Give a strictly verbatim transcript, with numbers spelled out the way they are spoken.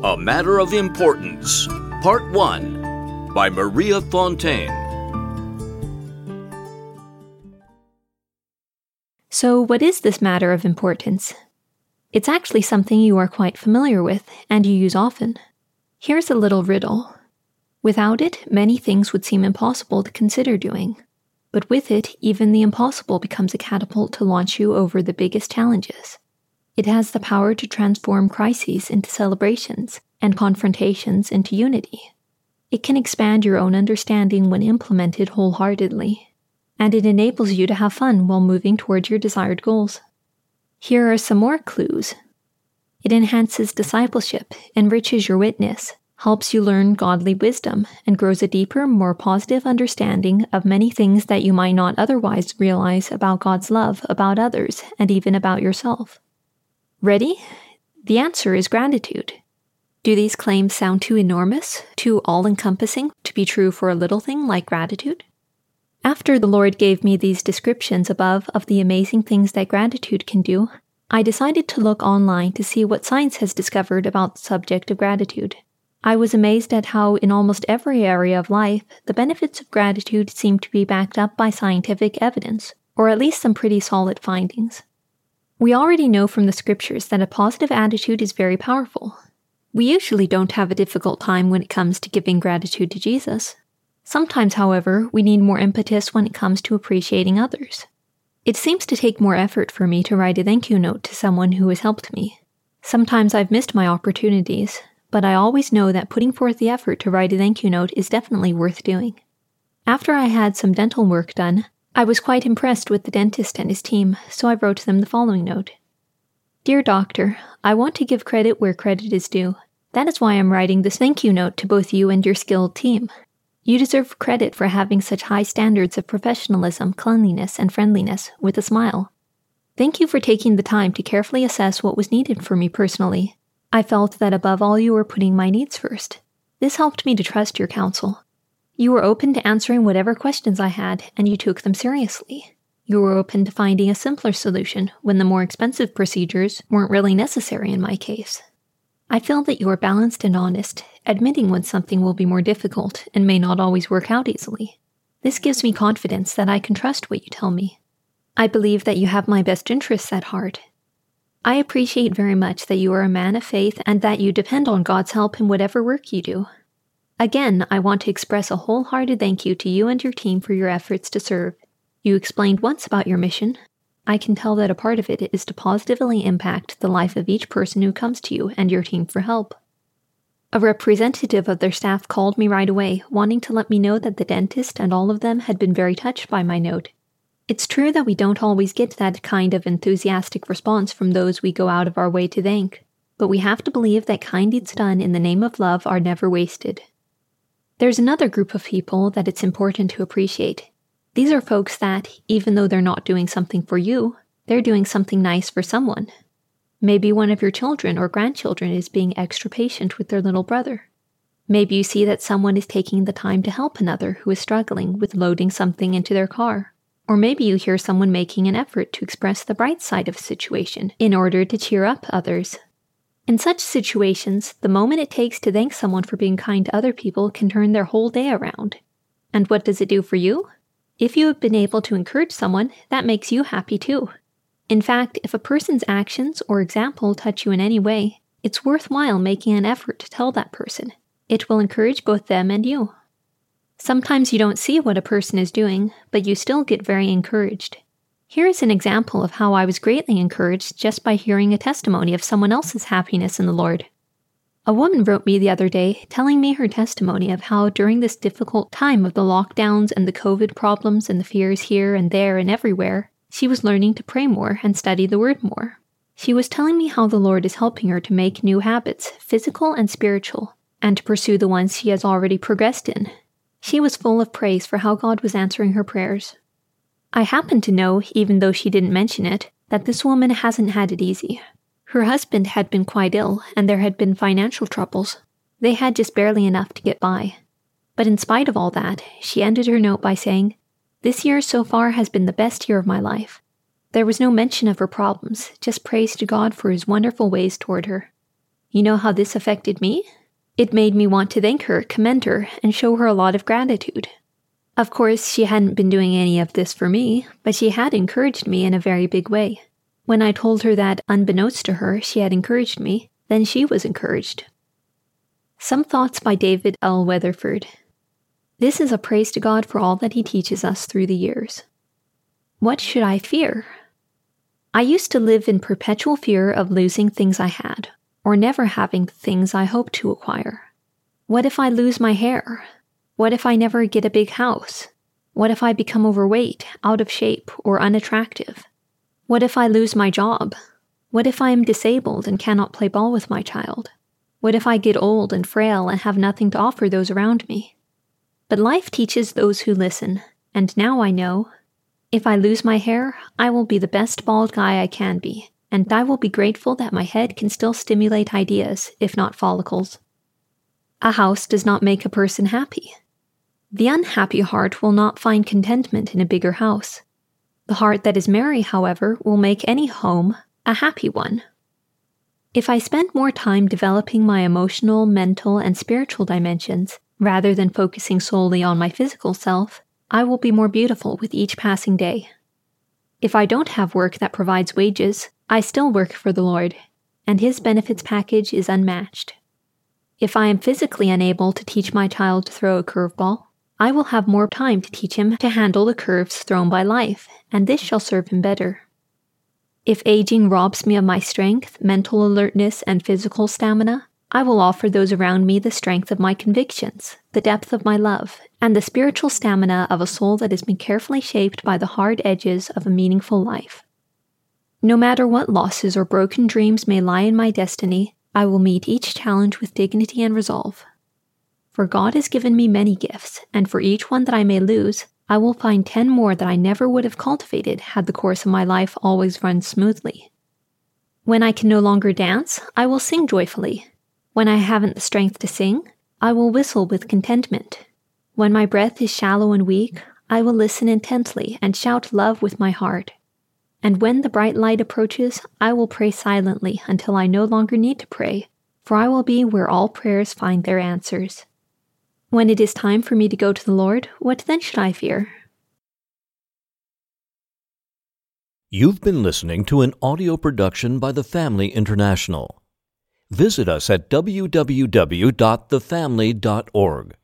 A Matter of Importance, Part one, by Maria Fontaine. So, what is this matter of importance? It's actually something you are quite familiar with and you use often. Here's a little riddle. Without it, many things would seem impossible to consider doing. But with it, even the impossible becomes a catapult to launch you over the biggest challenges. It has the power to transform crises into celebrations and confrontations into unity. It can expand your own understanding when implemented wholeheartedly. And it enables you to have fun while moving towards your desired goals. Here are some more clues. It enhances discipleship, enriches your witness, helps you learn godly wisdom, and grows a deeper, more positive understanding of many things that you might not otherwise realize about God's love, about others, and even about yourself. Ready? The answer is gratitude. Do these claims sound too enormous, too all-encompassing to be true for a little thing like gratitude? After the Lord gave me these descriptions above of the amazing things that gratitude can do, I decided to look online to see what science has discovered about the subject of gratitude. I was amazed at how in almost every area of life, the benefits of gratitude seem to be backed up by scientific evidence, or at least some pretty solid findings. We already know from the scriptures that a positive attitude is very powerful. We usually don't have a difficult time when it comes to giving gratitude to Jesus. Sometimes, however, we need more impetus when it comes to appreciating others. It seems to take more effort for me to write a thank you note to someone who has helped me. Sometimes I've missed my opportunities, but I always know that putting forth the effort to write a thank you note is definitely worth doing. After I had some dental work done, I was quite impressed with the dentist and his team, so I wrote them the following note. Dear Doctor, I want to give credit where credit is due. That is why I'm writing this thank you note to both you and your skilled team. You deserve credit for having such high standards of professionalism, cleanliness, and friendliness, with a smile. Thank you for taking the time to carefully assess what was needed for me personally. I felt that above all you were putting my needs first. This helped me to trust your counsel. You were open to answering whatever questions I had, and you took them seriously. You were open to finding a simpler solution when the more expensive procedures weren't really necessary in my case. I feel that you are balanced and honest, admitting when something will be more difficult and may not always work out easily. This gives me confidence that I can trust what you tell me. I believe that you have my best interests at heart. I appreciate very much that you are a man of faith and that you depend on God's help in whatever work you do. Again, I want to express a wholehearted thank you to you and your team for your efforts to serve. You explained once about your mission. I can tell that a part of it is to positively impact the life of each person who comes to you and your team for help. A representative of their staff called me right away, wanting to let me know that the dentist and all of them had been very touched by my note. It's true that we don't always get that kind of enthusiastic response from those we go out of our way to thank, but we have to believe that kind deeds done in the name of love are never wasted. There's another group of people that it's important to appreciate. These are folks that, even though they're not doing something for you, they're doing something nice for someone. Maybe one of your children or grandchildren is being extra patient with their little brother. Maybe you see that someone is taking the time to help another who is struggling with loading something into their car. Or maybe you hear someone making an effort to express the bright side of a situation in order to cheer up others. In such situations, the moment it takes to thank someone for being kind to other people can turn their whole day around. And what does it do for you? If you have been able to encourage someone, that makes you happy too. In fact, if a person's actions or example touch you in any way, it's worthwhile making an effort to tell that person. It will encourage both them and you. Sometimes you don't see what a person is doing, but you still get very encouraged. Here is an example of how I was greatly encouraged just by hearing a testimony of someone else's happiness in the Lord. A woman wrote me the other day telling me her testimony of how during this difficult time of the lockdowns and the COVID problems and the fears here and there and everywhere, she was learning to pray more and study the Word more. She was telling me how the Lord is helping her to make new habits, physical and spiritual, and to pursue the ones she has already progressed in. She was full of praise for how God was answering her prayers. I happen to know, even though she didn't mention it, that this woman hasn't had it easy. Her husband had been quite ill, and there had been financial troubles. They had just barely enough to get by. But in spite of all that, she ended her note by saying, "This year so far has been the best year of my life." There was no mention of her problems, just praise to God for His wonderful ways toward her. You know how this affected me? It made me want to thank her, commend her, and show her a lot of gratitude. Of course, she hadn't been doing any of this for me, but she had encouraged me in a very big way. When I told her that, unbeknownst to her, she had encouraged me, then she was encouraged. Some thoughts by David L. Weatherford. This is a praise to God for all that he teaches us through the years. What should I fear? I used to live in perpetual fear of losing things I had, or never having the things I hoped to acquire. What if I lose my hair? What if I never get a big house? What if I become overweight, out of shape, or unattractive? What if I lose my job? What if I am disabled and cannot play ball with my child? What if I get old and frail and have nothing to offer those around me? But life teaches those who listen, and now I know, if I lose my hair, I will be the best bald guy I can be, and I will be grateful that my head can still stimulate ideas, if not follicles. A house does not make a person happy. The unhappy heart will not find contentment in a bigger house. The heart that is merry, however, will make any home a happy one. If I spend more time developing my emotional, mental, and spiritual dimensions, rather than focusing solely on my physical self, I will be more beautiful with each passing day. If I don't have work that provides wages, I still work for the Lord, and His benefits package is unmatched. If I am physically unable to teach my child to throw a curveball, I will have more time to teach him to handle the curves thrown by life, and this shall serve him better. If aging robs me of my strength, mental alertness, and physical stamina, I will offer those around me the strength of my convictions, the depth of my love, and the spiritual stamina of a soul that has been carefully shaped by the hard edges of a meaningful life. No matter what losses or broken dreams may lie in my destiny, I will meet each challenge with dignity and resolve. For God has given me many gifts, and for each one that I may lose, I will find ten more that I never would have cultivated had the course of my life always run smoothly. When I can no longer dance, I will sing joyfully. When I haven't the strength to sing, I will whistle with contentment. When my breath is shallow and weak, I will listen intently and shout love with my heart. And when the bright light approaches, I will pray silently until I no longer need to pray, for I will be where all prayers find their answers. When it is time for me to go to the Lord, what then should I fear? You've been listening to an audio production by The Family International. Visit us at w w w dot the family dot org.